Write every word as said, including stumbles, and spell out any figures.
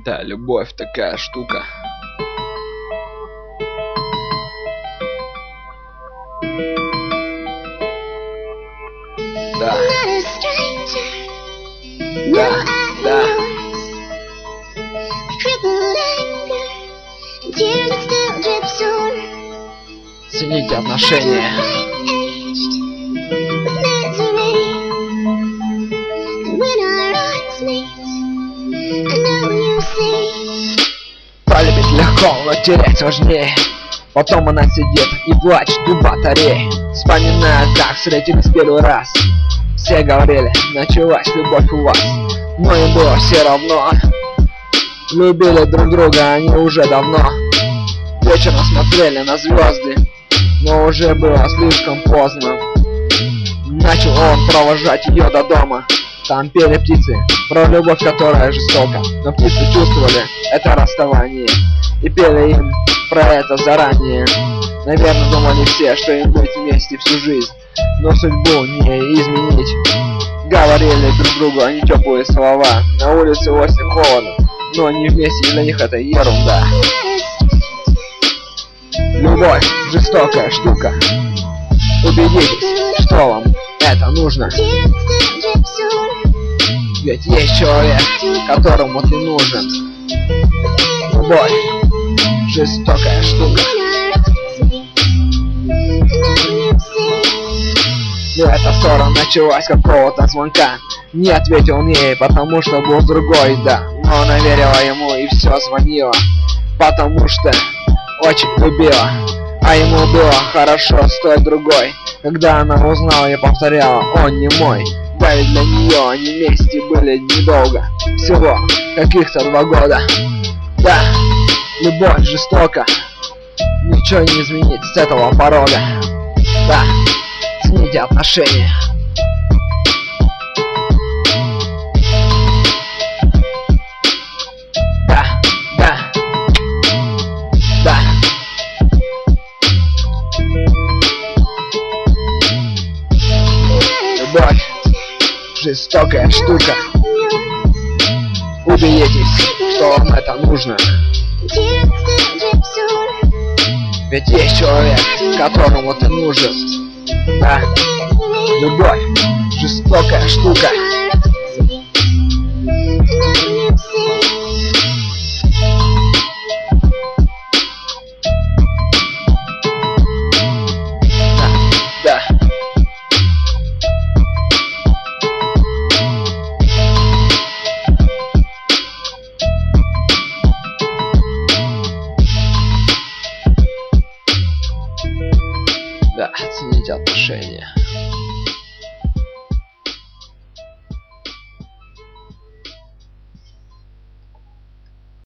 Да, любовь такая штука. Да. Да, да. Цените отношения. Полюбить легко, но терять сложнее. Потом она сидит и плачет у батареи, вспоминая, как встретились первый раз. Все говорили, началась любовь у вас, но им было все равно. Любили друг друга они уже давно. Вечером смотрели на звезды, но уже было слишком поздно. Начал он провожать ее до дома. Там пели птицы про любовь, которая жестока. Но птицы чувствовали это расставание и пели им про это заранее. Наверное, думали все, что им быть вместе всю жизнь, но судьбу не изменить. Говорили друг другу они теплые слова. На улице осень, холодно, но они вместе, для них это ерунда. Любовь — жестокая штука. Убедитесь, что вам это нужно. Ведь есть человек, которому ты нужен. Любовь — жестокая штука. Но эта ссора началась с какого-то звонка. Не ответил он ей, потому что был с другой, да. Но она верила ему и все звонила, потому что очень любила. А ему было хорошо с той другой. Когда она узнала и повторяла: он не мой. Да ведь для нее они вместе были недолго, всего каких-то два года. Да, любовь жестока, ничего не изменить с этого порога. Да, цените отношения. Да, да, да. Любовь — жестокая штука. Убедитесь, что вам это нужно. Ведь есть человек, которому ты нужен. Да, любовь — жестокая штука. Да, да. Да, цените отношения.